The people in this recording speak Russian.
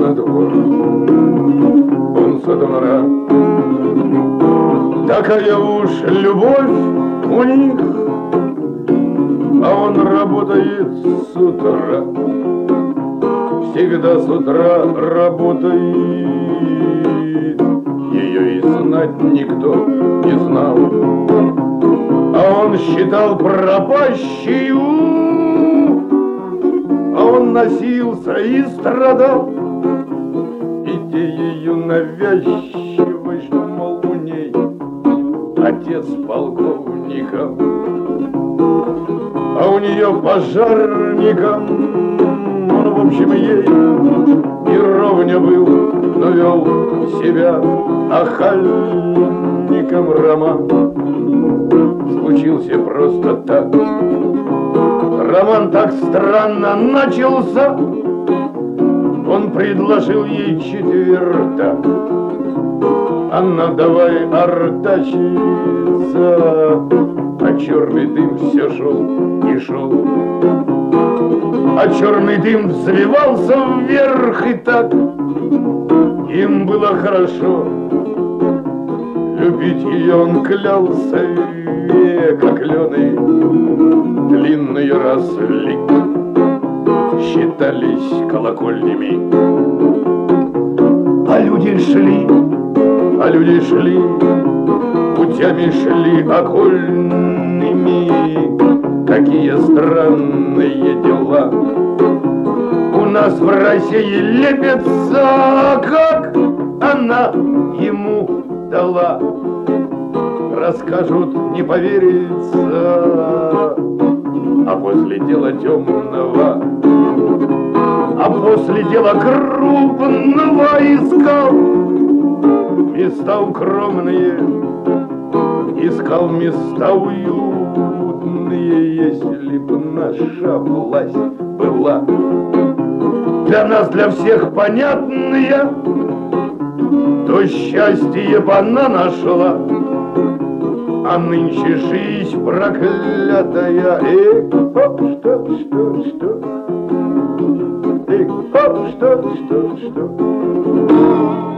на двор. Он с утра, такая уж любовь у них, а он работает с утра, всегда с утра работает. Ее и знать никто не знал, а он считал пропащую, а он носился и страдал. Идеею навязчивой, что, мол, у ней отец полковником, а у нее пожарником. Он, в общем, ей не ровня был, но вел себя охальником. Роман случился просто так. Роман так странно начался. Он предложил ей четвертак. Она давай артачиться, а черный дым все шел и шел, а черный дым взвивался вверх, и так им было хорошо. Любить ее он клялся века клены, длинные росли считались колокольнями. А люди шли, путями шли окольными. Какие странные дела у нас в России лепятся, как она ему дала. Расскажут, не поверится, а после дела темного, а после дела крупного искал места укромные, искал места уютные. Если б наша власть была для нас, для всех понятная, то счастье б она нашла. А нынче жизнь проклятая. Эх, хоп, что? Эх, хоп, что?